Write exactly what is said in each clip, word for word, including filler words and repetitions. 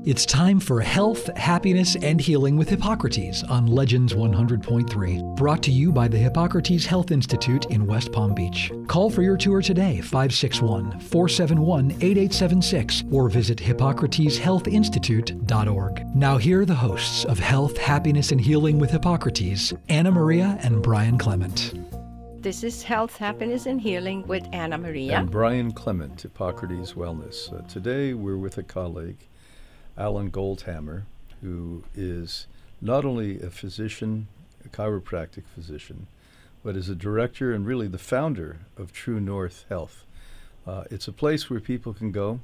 It's time for Health, Happiness, and Healing with Hippocrates on Legends one hundred point three. Brought to you by the Hippocrates Health Institute in West Palm Beach. Call for your tour today, five six one, four seven one, eight eight seven six, or visit hippocrates health institute dot org. Now here are the hosts of Health, Happiness, and Healing with Hippocrates, Anna Maria and Brian Clement. This is Health, Happiness, and Healing with Anna Maria. And Brian Clement, Hippocrates Wellness. Uh, today we're with a colleague, Alan Goldhammer, who is not only a physician, a chiropractic physician, but is a director and really the founder of True North Health. Uh, it's a place where people can go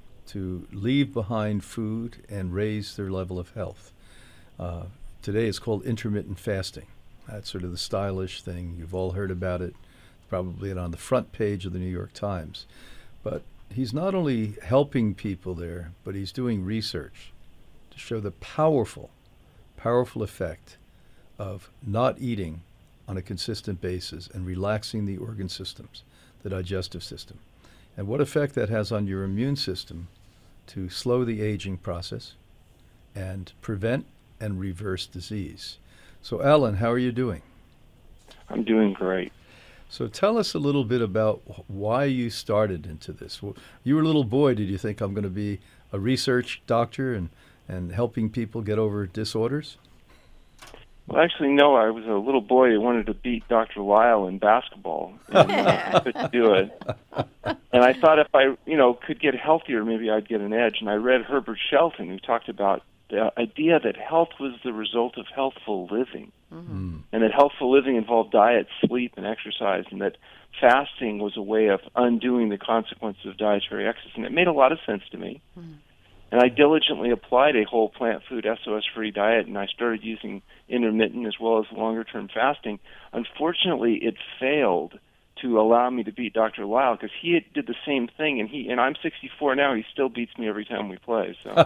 to leave behind food and raise their level of health. Uh, today it's called intermittent fasting. That's sort of the stylish thing. You've all heard about it, probably on the front page of the New York Times. But he's not only helping people there, but he's doing research to show the powerful, powerful effect of not eating on a consistent basis and relaxing the organ systems, the digestive system, and what effect that has on your immune system to slow the aging process and prevent and reverse disease. So, Alan, how are you doing? I'm doing great. So tell us a little bit about why you started into this. You were a little boy. Did you think I'm going to be a research doctor and, and helping people get over disorders? Well, actually, no. I was a little boy who wanted to beat Doctor Lyle in basketball, and uh, I couldn't do it. And I thought if I, you know, could get healthier, maybe I'd get an edge. And I read Herbert Shelton, who talked about the idea that health was the result of healthful living. Mm-hmm. And that healthful living involved diet, sleep, and exercise, and that fasting was a way of undoing the consequences of dietary excess. And it made a lot of sense to me. Mm-hmm. And I diligently applied a whole plant food, S O S-free diet, and I started using intermittent as well as longer-term fasting. Unfortunately, it failed to allow me to beat Doctor Lyle, because he did the same thing, and he and I'm sixty-four now. He still beats me every time we play. So,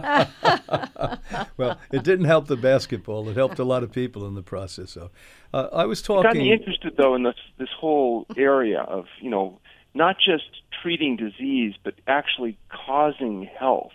well, it didn't help the basketball. It helped a lot of people in the process. So, uh, I was talking. It got me interested, though, in this this whole area of, you know, not just treating disease, but actually causing health.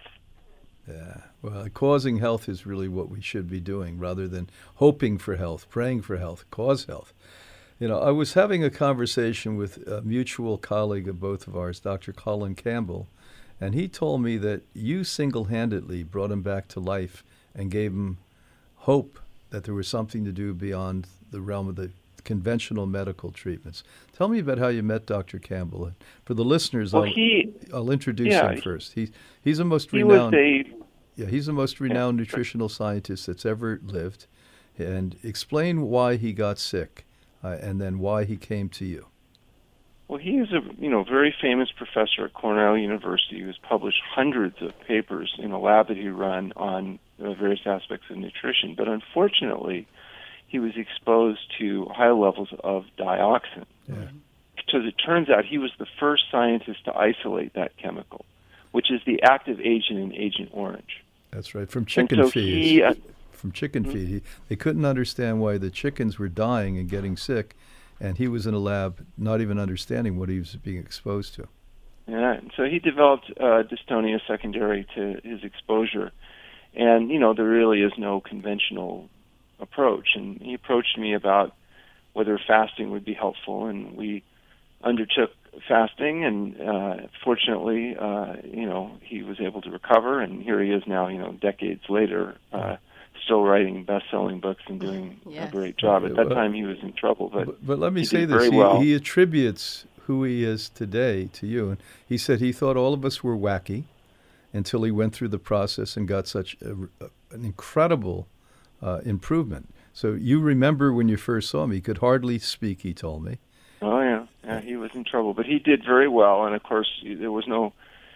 Yeah, well, causing health is really what we should be doing, rather than hoping for health, praying for health. Cause health. You know, I was having a conversation with a mutual colleague of both of ours, Doctor Colin Campbell, and he told me that you single-handedly brought him back to life and gave him hope that there was something to do beyond the realm of the conventional medical treatments. Tell me about how you met Doctor Campbell. For the listeners, well, I'll, he, I'll introduce yeah, him first. He, he's the most he renowned. Was a, yeah, he's the most renowned yeah. nutritional scientist that's ever lived. And explain why he got sick. Uh, and then why he came to you. Well, he is a you know very famous professor at Cornell University who has published hundreds of papers in a lab that he ran on uh, various aspects of nutrition. But unfortunately, he was exposed to high levels of dioxin. Yeah. So it turns out he was the first scientist to isolate that chemical, which is the active agent in Agent Orange. That's right, from chicken so feed. He, uh, From chicken mm-hmm. feed. He, they couldn't understand why the chickens were dying and getting sick, and he was in a lab not even understanding what he was being exposed to. Yeah, so he developed uh, dystonia secondary to his exposure, and, you know, there really is no conventional approach. And he approached me about whether fasting would be helpful, and we undertook fasting, and uh, fortunately, uh, you know, he was able to recover, and here he is now, you know, decades later, uh, still writing best-selling books and doing yes. a great job. At that time, he was in trouble, but But, but let me he say did this. very He, well. he attributes who he is today to you. And he said he thought all of us were wacky until he went through the process and got such a, a, an incredible uh, improvement. So you remember when you first saw him, he could hardly speak, he told me. Oh, yeah. Yeah, he was in trouble. But he did very well, and, of course, there was no...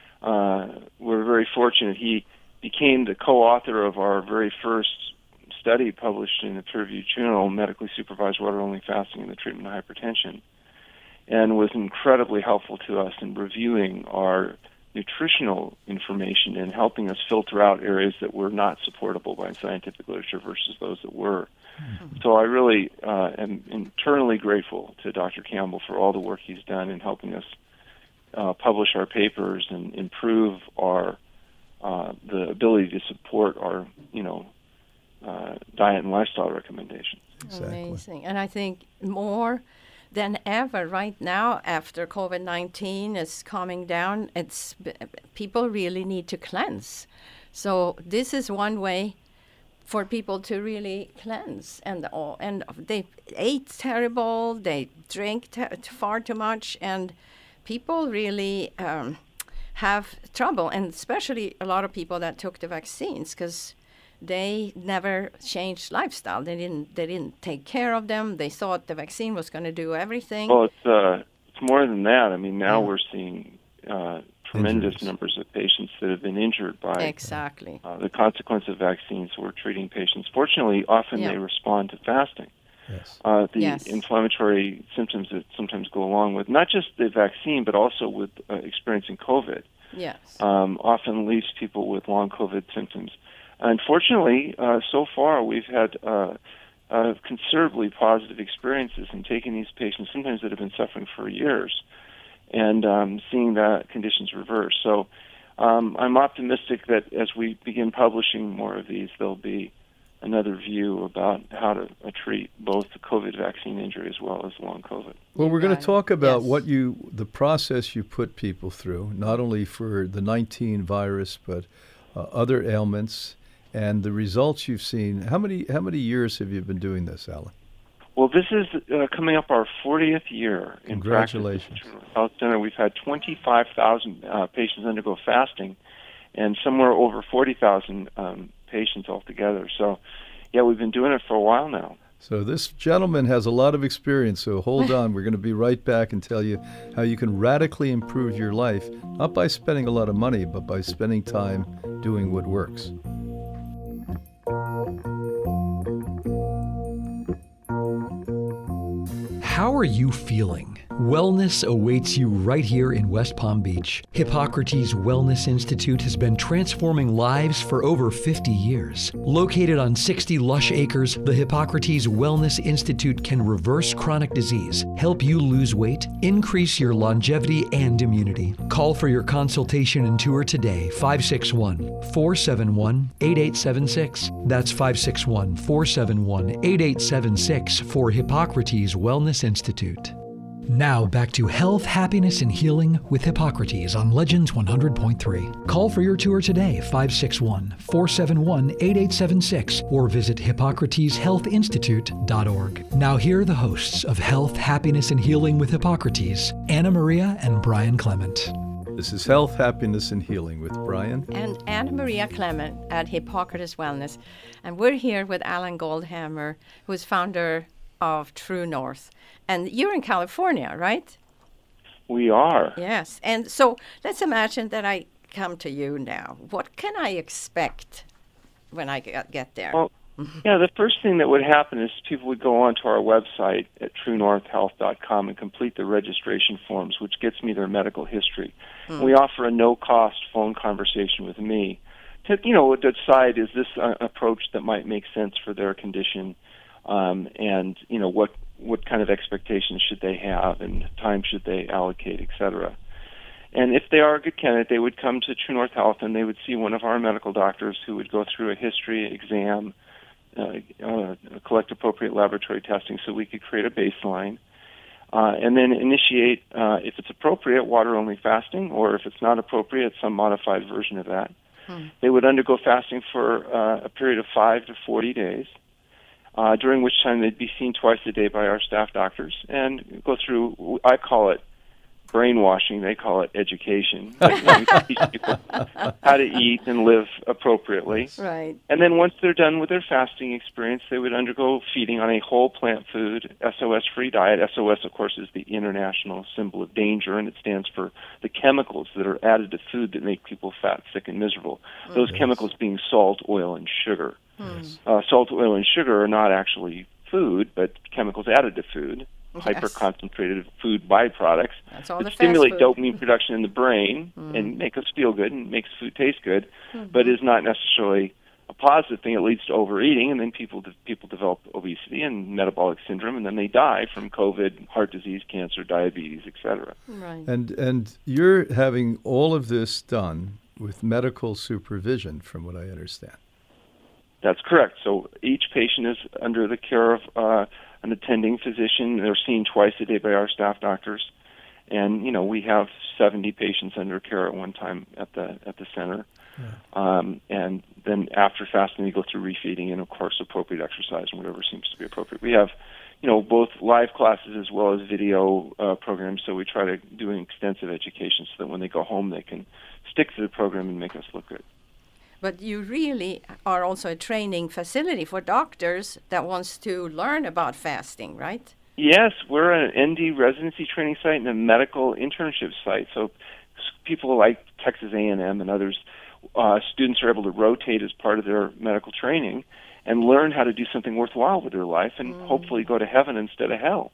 Uh, we're very fortunate. He became the co-author of our very first study published in the peer-reviewed journal, Medically Supervised Water-Only Fasting in the Treatment of Hypertension, and was incredibly helpful to us in reviewing our nutritional information and helping us filter out areas that were not supportable by scientific literature versus those that were. Mm-hmm. So I really uh, am internally grateful to Doctor Campbell for all the work he's done in helping us uh, publish our papers and improve our uh, the ability to support our, you know, uh, diet and lifestyle recommendations. Exactly. Amazing. And I think more than ever right now, after COVID nineteen is calming down, it's people really need to cleanse. So this is one way for people to really cleanse, and all, and they ate terrible, they drank te- far too much, and people really um, have trouble, and especially a lot of people that took the vaccines, because they never changed lifestyle. They didn't. They didn't take care of them. They thought the vaccine was going to do everything. Well, it's uh, it's more than that. I mean, now Mm. we're seeing uh, tremendous Injuries. numbers of patients that have been injured by Exactly. uh, the consequence of vaccines. We're treating patients. Fortunately, often Yeah. they respond to fasting. Yes. Uh, the Yes. inflammatory symptoms that sometimes go along with not just the vaccine, but also with uh, experiencing COVID, Yes. um, often leaves people with long COVID symptoms. Unfortunately, uh, so far we've had uh, uh, considerably positive experiences in taking these patients, sometimes that have been suffering for years, and um, seeing that conditions reverse. So um, I'm optimistic that as we begin publishing more of these, there'll be another view about how to uh, treat both the COVID vaccine injury as well as long COVID. Well, we're going to Right. talk about Yes. what you, the process you put people through, not only for the nineteen virus, but uh, other ailments, and the results you've seen. How many how many years have you been doing this, Alan? Well, this is uh, coming up our fortieth year in Congratulations. practice at the True Health Center. We've had twenty-five thousand uh, patients undergo fasting, and somewhere over forty thousand um, patients altogether. So, yeah, we've been doing it for a while now. So this gentleman has a lot of experience, so hold on. We're going to be right back and tell you how you can radically improve your life, not by spending a lot of money, but by spending time doing what works. How are you feeling? Wellness awaits you right here in West Palm Beach. Hippocrates Wellness Institute has been transforming lives for over fifty years. Located on sixty lush acres, the Hippocrates Wellness Institute can reverse chronic disease, help you lose weight, increase your longevity and immunity. Call for your consultation and tour today, five six one, four seven one, eight eight seven six. That's five six one, four seven one, eight eight seven six for Hippocrates Wellness Institute. Now back to health, happiness, and healing with Hippocrates on Legends one hundred point three. Call for your tour today, five six one, four seven one, eight eight seven six, or visit hippocrates health institute dot org. Now here are the hosts of Health, Happiness, and Healing with Hippocrates, Anna Maria and Brian Clement. This is Health, Happiness, and Healing with Brian. And Anna Maria Clement at Hippocrates Wellness. And we're here with Alan Goldhammer, who's founder of True North. And you're in California, right? We are. Yes. And so let's imagine that I come to you now. What can I expect when I get get there? Well, yeah, the first thing that would happen is people would go onto our website at true north health dot com and complete the registration forms, which gets me their medical history. Mm. We offer a no-cost phone conversation with me to, you know, decide is this an approach that might make sense for their condition, um, and, you know, what what kind of expectations should they have and time should they allocate, et cetera. And if they are a good candidate, they would come to True North Health and they would see one of our medical doctors who would go through a history exam, uh, uh, collect appropriate laboratory testing so we could create a baseline, uh, and then initiate, uh, if it's appropriate, water-only fasting, or if it's not appropriate, some modified version of that. Hmm. They would undergo fasting for uh, a period of five to forty days. Uh, during which time they'd be seen twice a day by our staff doctors and go through, I call it brainwashing, they call it education. But, you know, we teach people how to eat and live appropriately. Right. And then once they're done with their fasting experience, they would undergo feeding on a whole plant food, S O S-free diet. S O S, of course, is the international symbol of danger, and it stands for the chemicals that are added to food that make people fat, sick, and miserable. Mm-hmm. Those chemicals being salt, oil, and sugar. Yes. Uh, salt, oil, and sugar are not actually food, but chemicals added to food, yes. hyper-concentrated food byproducts That's all that the stimulate fast food. dopamine production in the brain mm. and make us feel good and makes food taste good, mm-hmm. but is not necessarily a positive thing. It leads to overeating, and then people people develop obesity and metabolic syndrome, and then they die from COVID, heart disease, cancer, diabetes, et cetera. Right. And and you're having all of this done with medical supervision, from what I understand. That's correct. So each patient is under the care of uh, an attending physician. They're seen twice a day by our staff doctors. And, you know, we have seventy patients under care at one time at the at the center. Yeah. Um, and then after fasting, we go through refeeding and, of course, appropriate exercise and whatever seems to be appropriate. We have, you know, both live classes as well as video uh, programs, so we try to do an extensive education so that when they go home they can stick to the program and make us look good. But you really are also a training facility for doctors that wants to learn about fasting, right? Yes, we're an N D residency training site and a medical internship site. So people like Texas A and M and others, uh, students are able to rotate as part of their medical training and learn how to do something worthwhile with their life and mm. hopefully go to heaven instead of hell.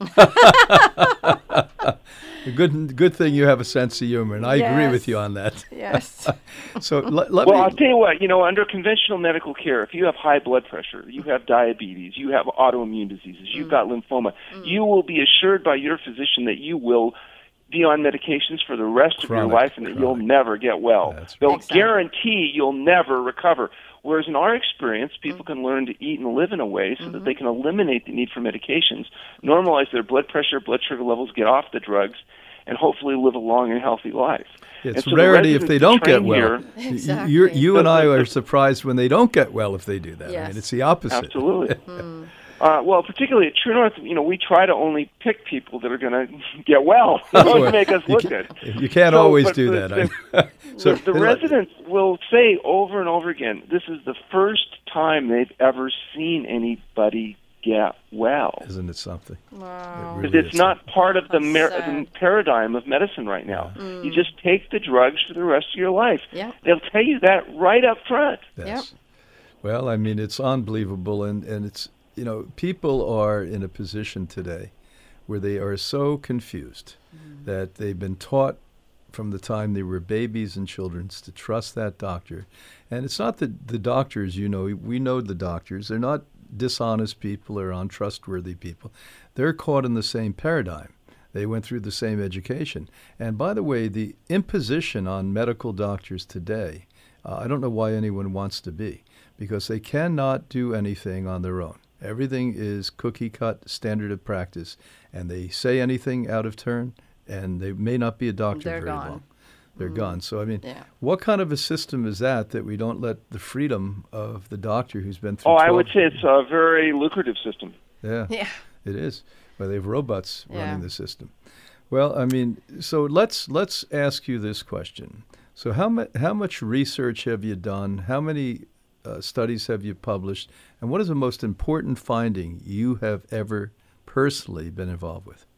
Good good thing you have a sense of humor, and I yes. agree with you on that. Yes. so let, let Well, me... I'll tell you what, you know, under conventional medical care, if you have high blood pressure, you have diabetes, you have autoimmune diseases, you've mm. got lymphoma, mm. you will be assured by your physician that you will be on medications for the rest chronic, of your life and that chronic. you'll never get well. That's right. They'll exactly. guarantee you'll never recover. Whereas in our experience, people mm. can learn to eat and live in a way so mm-hmm. that they can eliminate the need for medications, normalize their blood pressure, blood sugar levels, get off the drugs, and hopefully live a long and healthy life. It's so rarity the if they don't get well. Here, exactly. you you and I are surprised when they don't get well if they do that. Yes. I mean, it's the opposite. Absolutely. mm. uh, well, particularly at True North, you know, we try to only pick people that are going to get well to make us look you good. You can't so, always do the, that. The, so, the, the residents will say over and over again, this is the first time they've ever seen anybody get well. Isn't it something? Wow. Because it really it's not something. part of the, mer- the paradigm of medicine right now. Yeah. Mm. You just take the drugs for the rest of your life. Yeah. They'll tell you that right up front. Yes. Yep. Well, I mean, it's unbelievable, and, and it's, you know, people are in a position today where they are so confused mm. that they've been taught from the time they were babies and children to trust that doctor. And it's not that the doctors, you know, we know the doctors, they're not dishonest people or untrustworthy people. They're caught in the same paradigm. They went through the same education. And by the way, the imposition on medical doctors today, uh, I don't know why anyone wants to be, because they cannot do anything on their own. Everything is cookie-cut, standard of practice, and they say anything out of turn, and they may not be a doctor They're very gone. long. They're mm. gone. So, I mean, yeah. what kind of a system is that, that we don't let the freedom of the doctor who's been through Oh, twelve I would say it's a very lucrative system. Yeah, yeah. it is. Well, they have robots yeah. running the system. Well, I mean, so let's let's ask you this question. So how, mu- how much research have you done? How many uh, studies have you published? And what is the most important finding you have ever personally been involved with?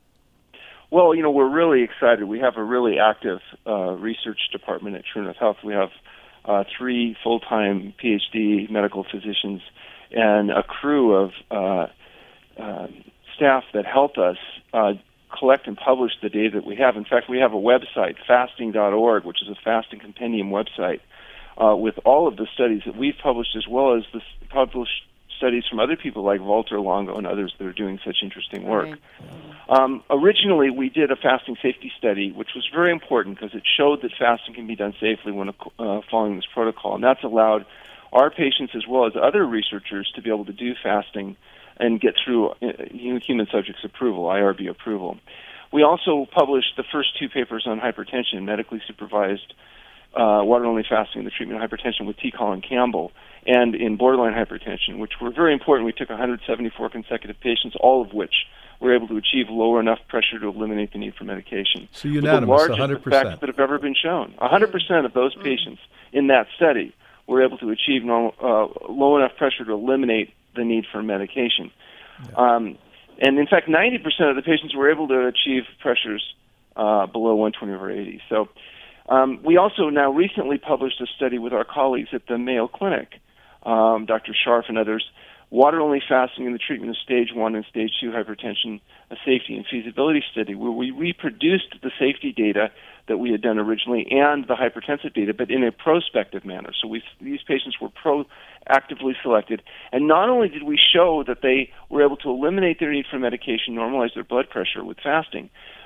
Well, you know, we're really excited. We have a really active uh, research department at True North Health. We have uh, three full-time P H D medical physicians and a crew of uh, uh, staff that help us uh, collect and publish the data that we have. In fact, we have a website, fasting dot org, which is a fasting compendium website, uh, with all of the studies that we've published, as well as the published studies from other people like Walter Longo and others that are doing such interesting work. Right. Um, originally, we did a fasting safety study, which was very important because it showed that fasting can be done safely when uh, following this protocol, and that's allowed our patients as well as other researchers to be able to do fasting and get through uh, human subjects approval, I R B approval. We also published the first two papers on hypertension, medically supervised uh, water-only fasting and the treatment of hypertension with T. Colin Campbell, and in borderline hypertension, which were very important. We took one hundred seventy-four consecutive patients, all of which were able to achieve lower enough pressure to eliminate the need for medication. So unanimous, the one hundred largest percent. effects that have ever been shown. one hundred percent of those patients in that study were able to achieve normal, uh, low enough pressure to eliminate the need for medication. Yeah. Um, and in fact, ninety percent of the patients were able to achieve pressures uh, below one twenty over eighty. So um, we also now recently published a study with our colleagues at the Mayo Clinic, um, Doctor Scharf and others, water-only fasting in the treatment of stage one and stage two hypertension, a safety and feasibility study, where we reproduced the safety data that we had done originally and the hypertensive data, but in a prospective manner. So we, these patients were proactively selected, and not only did we show that they were able to eliminate their need for medication, normalize their blood pressure with fasting,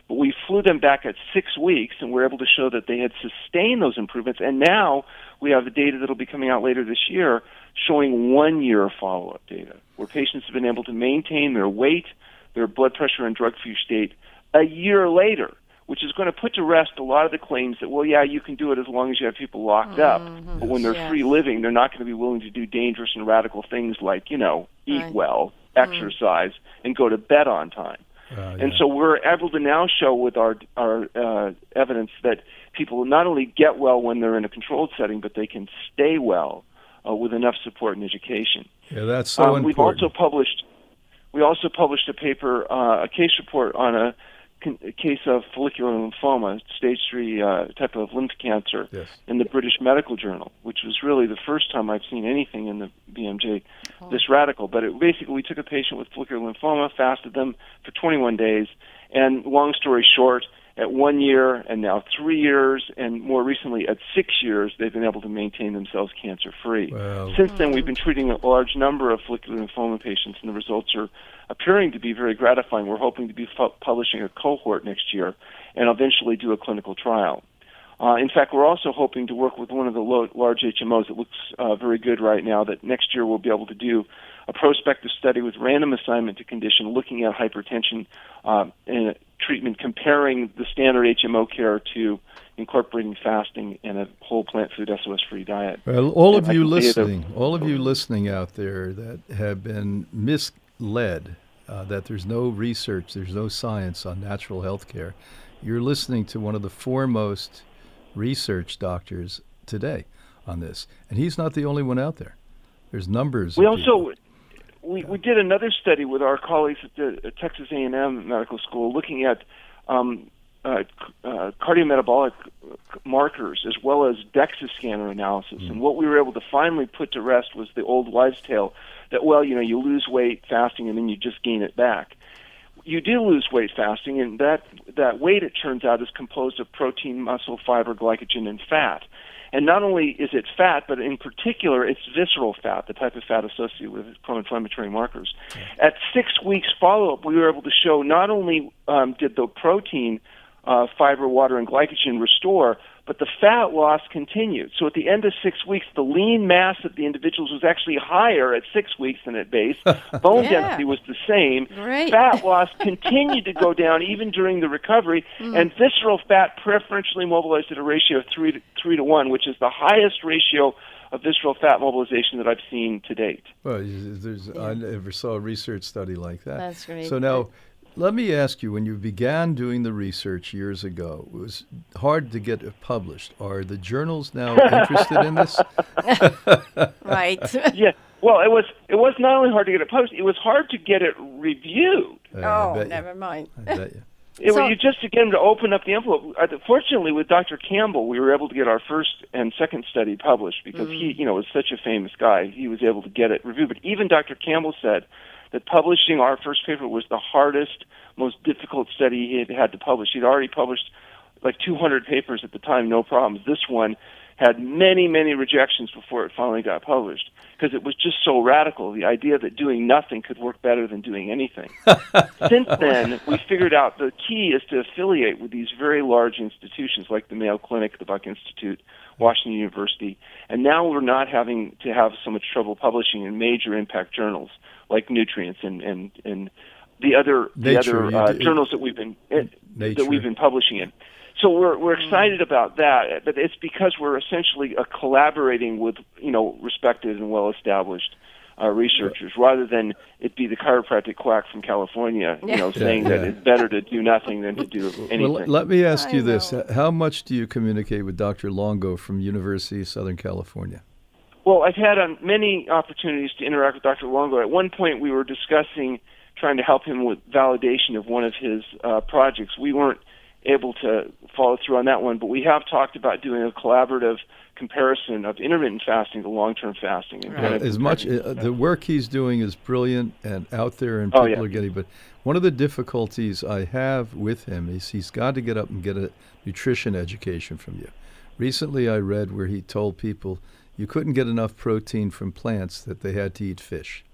But we flew them back at six weeks, and we're able to show that they had sustained those improvements. And now we have the data that will be coming out later this year showing one-year follow-up data, where patients have been able to maintain their weight, their blood pressure, and drug-free state a year later, which is going to put to rest a lot of the claims that, well, yeah, you can do it as long as you have people locked up. Mm-hmm. But when they're Yes. free living, they're not going to be willing to do dangerous and radical things like, you know, eat Right. well, exercise, and go to bed on time. Uh, And yeah. so we're able to now show with our our uh, evidence that people not only get well when they're in a controlled setting, but they can stay well uh, with enough support and education. Yeah, that's so um, we've important. also published we also published a paper, uh, a case report on a, con- a case of follicular lymphoma, stage three uh, type of lymph cancer, Yes. in the British Medical Journal, which was really the first time I've seen anything in the B M J this radical. But it, basically, we took a patient with follicular lymphoma, fasted them for twenty-one days, and long story short, at one year and now three years, and more recently at six years, they've been able to maintain themselves cancer-free. Well, Since then, we've been treating a large number of follicular lymphoma patients, and the results are appearing to be very gratifying. We're hoping to be fu- publishing a cohort next year and eventually do a clinical trial. Uh, in fact, we're also hoping to work with one of the lo- large H M Os. It looks uh, very good right now that next year we'll be able to do a prospective study with random assignment to condition looking at hypertension uh, and treatment, comparing the standard H M O care to incorporating fasting and a whole plant food S O S-free diet. Well, all of And I you can say that- listening, all of you listening out there that have been misled, uh, that there's no research, there's no science on natural health care, you're listening to one of the foremost research doctors today on this. And he's not the only one out there. There's numbers. We of also people. we, we did another study with our colleagues at the at Texas A and M Medical School looking at um, uh, c- uh, cardiometabolic markers as well as DEXA scanner analysis. Mm. And what we were able to finally put to rest was the old wives' tale that, well, you know, you lose weight fasting and then you just gain it back. You do lose weight fasting, and that, that weight, it turns out, is composed of protein, muscle, fiber, glycogen, and fat. And not only is it fat, but in particular, it's visceral fat, the type of fat associated with pro-inflammatory markers. At six weeks follow-up, we were able to show not only um, did the protein, uh, fiber, water, and glycogen restore, but the fat loss continued. So at the end of six weeks, the lean mass of the individuals was actually higher at six weeks than at base. Bone Yeah. density was the same. Great. Fat loss continued to go down even during the recovery, and visceral fat preferentially mobilized at a ratio of three to, three to one, which is the highest ratio of visceral fat mobilization that I've seen to date. Well, there's, I never saw a research study like that. That's great. So now, let me ask you, when you began doing the research years ago, it was hard to get it published. Are the journals now interested in this? Right. Yeah. Well, it was it was not only hard to get it published; it was hard to get it reviewed. Uh, I oh, bet you. never mind. I bet you. It So- was you just to get them to open up the envelope. Uh, Fortunately, with Doctor Campbell, we were able to get our first and second study published because he, you know, was such a famous guy. He was able to get it reviewed. But even Doctor Campbell said that publishing our first paper was the hardest, most difficult study he had had to publish. He'd already published like two hundred papers at the time, no problems. This one had many, many rejections before it finally got published because it was just so radical, the idea that doing nothing could work better than doing anything. Since then, we figured out the key is to affiliate with these very large institutions like the Mayo Clinic, the Buck Institute, Washington University, and now we're not having to have so much trouble publishing in major impact journals like Nutrients and, and, and the other the Nature, other you uh, d- journals that we've been eh, Nature. that we've been publishing in. So we're we're excited about that, but it's because we're essentially uh, collaborating with you know respected and well established uh, researchers, rather than it be the chiropractic quack from California, you know, saying that yeah. it's better to do nothing than to do anything. Well, let me ask I you this. know. How much do you communicate with Doctor Longo from University of Southern California? Well, I've had um, many opportunities to interact with Doctor Longo. At one point, we were discussing trying to help him with validation of one of his uh, projects. We weren't able to follow through on that one, but we have talked about doing a collaborative comparison of intermittent fasting to long-term fasting. And kind Well, of as much comparing uh, the work he's doing is brilliant and out there, and Oh, people yeah. are getting. But one of the difficulties I have with him is he's got to get up and get a nutrition education from you. Recently, I read where he told people you couldn't get enough protein from plants, that they had to eat fish.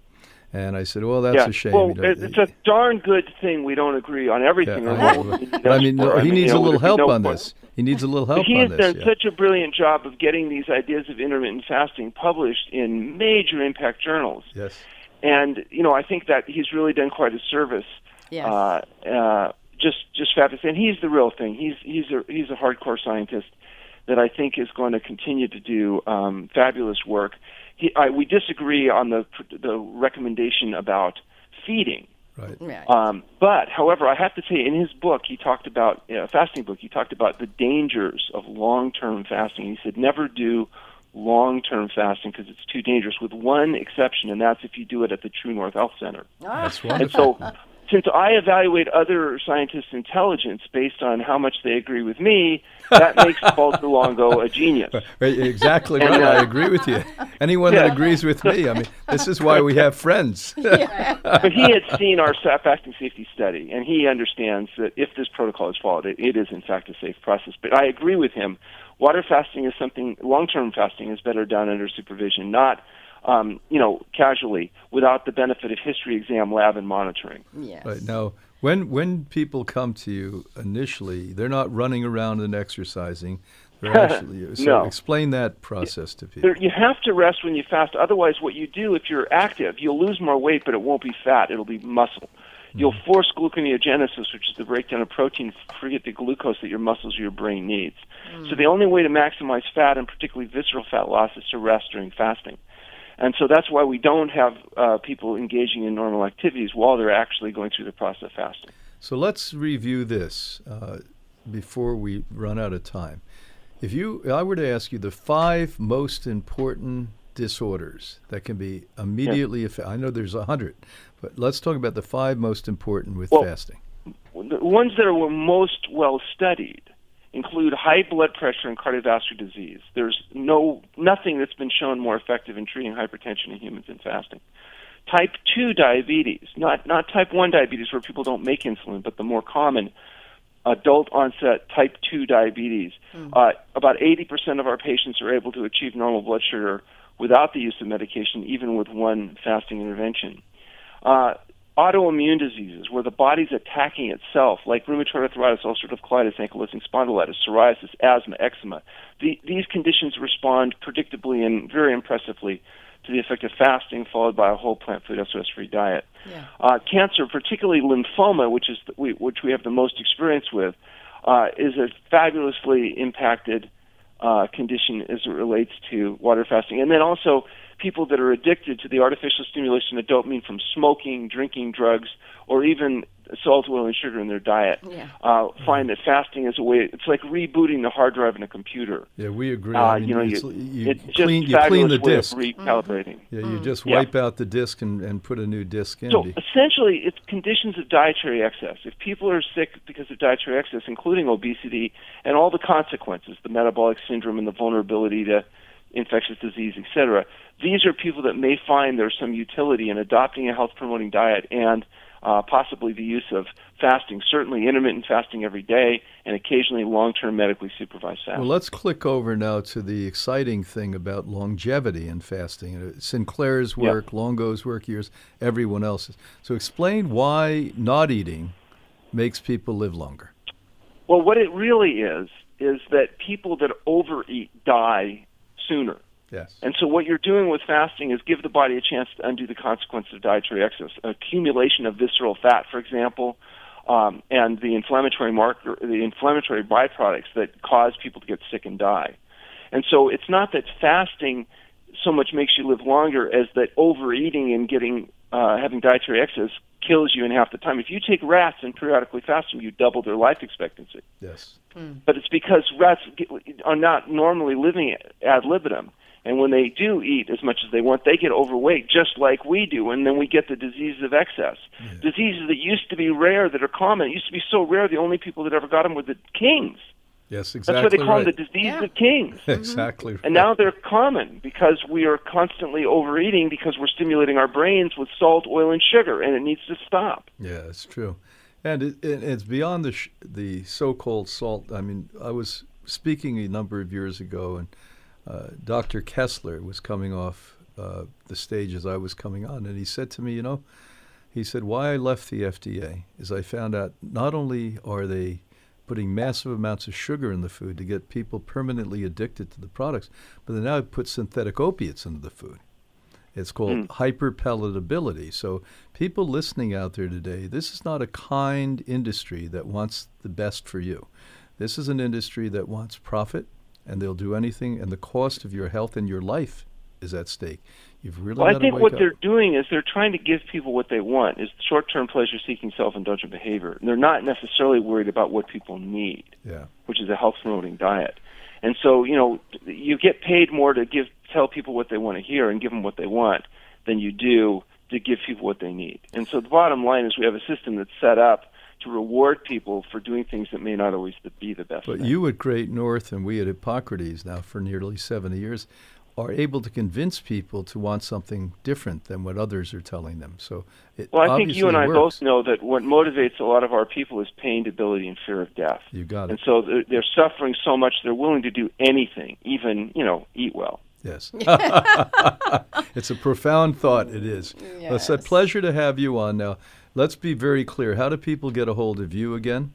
And I said, well, that's yeah. a shame. Well, you know, it's a darn good thing we don't agree on everything. Yeah, or I what know. we need But I mean, for. no, I he mean, needs you a know, little there'd be help no on point. this. He needs a little help But he on has this. done yeah. such a brilliant job of getting these ideas of intermittent fasting published in major impact journals. Yes. And, you know, I think that he's really done quite a service. Yes. Uh, uh, just, just fabulous. And he's the real thing. He's, he's a, he's a hardcore scientist that I think is going to continue to do um, fabulous work. He, I, we disagree on the the recommendation about feeding. Right. Right. Um, but, however, I have to say, in his book, he talked about, a uh, fasting book, he talked about the dangers of long-term fasting. He said never do long-term fasting because it's too dangerous, with one exception, and that's if you do it at the True North Health Center. That's And wonderful. so, since I evaluate other scientists' intelligence based on how much they agree with me, that makes Walter Longo a genius. Right, exactly And, right. uh, I agree with you. Anyone that yeah. agrees with me, I mean, this is why we have friends. But he had seen our sa- fasting safety study, and he understands that if this protocol is followed, it, it is in fact a safe process. But I agree with him. Water fasting is something, long-term fasting is better done under supervision, not um, you know, casually, without the benefit of history exam, lab, and monitoring. Yes. Right. Now, when when people come to you initially, they're not running around and exercising. They're actually, so No. explain that process to people. There, you have to rest when you fast. Otherwise, what you do, if you're active, you'll lose more weight, but it won't be fat. It'll be muscle. You'll force gluconeogenesis, which is the breakdown of protein, forget the glucose that your muscles or your brain needs. So the only way to maximize fat, and particularly visceral fat loss, is to rest during fasting. And so that's why we don't have uh, people engaging in normal activities while they're actually going through the process of fasting. So let's review this uh, before we run out of time. If you, I were to ask you the five most important disorders that can be immediately affected. I know there's a hundred, but let's talk about the five most important with Well, fasting. The ones that were most well studied include high blood pressure and cardiovascular disease. There's no nothing that's been shown more effective in treating hypertension in humans than fasting. Type two diabetes, not not type one diabetes where people don't make insulin, but the more common adult onset type two diabetes. Mm. Uh, about eighty percent of our patients are able to achieve normal blood sugar without the use of medication, even with one fasting intervention. Uh, autoimmune diseases, where the body's attacking itself, like rheumatoid arthritis, ulcerative colitis, ankylosing spondylitis, psoriasis, asthma, eczema. The, these conditions respond predictably and very impressively to the effect of fasting, followed by a whole plant food, S O S-free diet. Yeah. Uh, cancer, particularly lymphoma, which is the, we, which we have the most experience with, uh, is a fabulously impacted uh, condition as it relates to water fasting. And then also people that are addicted to the artificial stimulation of dopamine from smoking, drinking drugs, or even salt, oil, and sugar in their diet, Yeah. uh, find that fasting is a way. It's like rebooting the hard drive in a computer. Yeah, we agree. Uh, I mean, you know, it's, you, you it's just clean, a you clean fabulous the way disc. of recalibrating. Yeah, you just Yeah. wipe out the disc and, and put a new disc in. So Be- essentially, it's conditions of dietary excess. If people are sick because of dietary excess, including obesity and all the consequences, the metabolic syndrome and the vulnerability to infectious disease, et cetera, these are people that may find there's some utility in adopting a health-promoting diet and uh, possibly the use of fasting, certainly intermittent fasting every day, and occasionally long-term medically supervised fasting. Well, let's click over now to the exciting thing about longevity in fasting. Uh, Sinclair's work, Yeah. Longo's work, yours, everyone else's. So explain why not eating makes people live longer. Well, what it really is, is that people that overeat die sooner. Yes. And so what you're doing with fasting is give the body a chance to undo the consequences of dietary excess. Accumulation of visceral fat, for example, um, and the inflammatory marker, the inflammatory byproducts that cause people to get sick and die. And so it's not that fasting so much makes you live longer as that overeating and getting uh, having dietary excess kills you in half the time. If you take rats and periodically fast them, you double their life expectancy. Yes. Mm. But it's because rats get, are not normally living ad libitum. And when they do eat as much as they want, they get overweight just like we do, and then we get the diseases of excess. Yeah. Diseases that used to be rare, that are common. It used to be so rare, the only people that ever got them were the kings. Yes, That's exactly why they call right. them the diseases Yeah. of kings. Exactly right. And now they're common because we are constantly overeating because we're stimulating our brains with salt, oil, and sugar, and it needs to stop. Yeah, it's true. And it, it, it's beyond the sh- the so-called salt. I mean, I was speaking a number of years ago, and uh, Doctor Kessler was coming off uh, the stage as I was coming on, and he said to me, you know, he said, why I left the F D A is I found out not only are they putting massive amounts of sugar in the food to get people permanently addicted to the products, but they now put synthetic opiates into the food. It's called mm. hyperpalatability. So people listening out there today, this is not a kind industry that wants the best for you. This is an industry that wants profit, and they'll do anything, and the cost of your health and your life is at stake. You've really well, got I think to wake what up. They're doing is they're trying to give people what they want, is short-term pleasure-seeking, self-indulgent behavior. And they're not necessarily worried about what people need, yeah. which is a health-promoting diet. And so, you know, you get paid more to give tell people what they want to hear and give them what they want than you do to give people what they need. And so the bottom line is we have a system that's set up to reward people for doing things that may not always be the best But thing. you at Great North and we at Hippocrates now for nearly seventy years are able to convince people to want something different than what others are telling them. So it Well, I think you and I works. both know that what motivates a lot of our people is pain, debility, and fear of death. You got it. And so they're, they're suffering so much they're willing to do anything, even, you know, eat well. Yes. It's a profound thought, it is. Yes. It's a pleasure to have you on now. Let's be very clear. How do people get a hold of you again?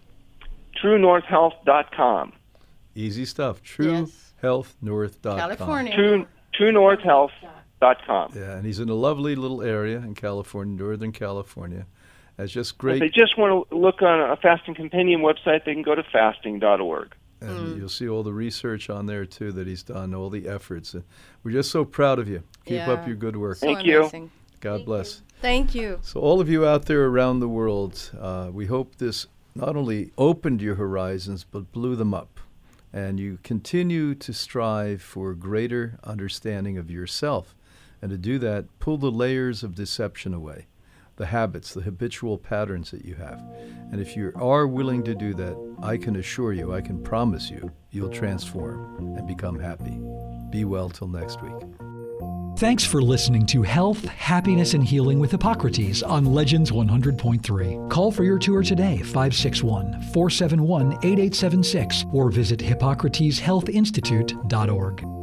True North Health dot com. Easy stuff. True Health North dot com. California. True, True North Health dot com. Yeah, and he's in a lovely little area in California, Northern California. It's just great. If they just want to look on a Fasting Compendium website, they can go to fasting dot org. And mm. you'll see all the research on there, too, that he's done, all the efforts. And we're just so proud of you. Keep yeah. up your good work. So Thank amazing. you. God Thank bless. You. Thank you. So all of you out there around the world, uh, we hope this not only opened your horizons, but blew them up. And you continue to strive for greater understanding of yourself. And to do that, pull the layers of deception away, the habits, the habitual patterns that you have. And if you are willing to do that, I can assure you, I can promise you, you'll transform and become happy. Be well till next week. Thanks for listening to Health, Happiness, and Healing with Hippocrates on Legends one hundred point three. Call for your tour today, five six one, four seven one, eight eight seven six, or visit Hippocrates Health Institute dot org.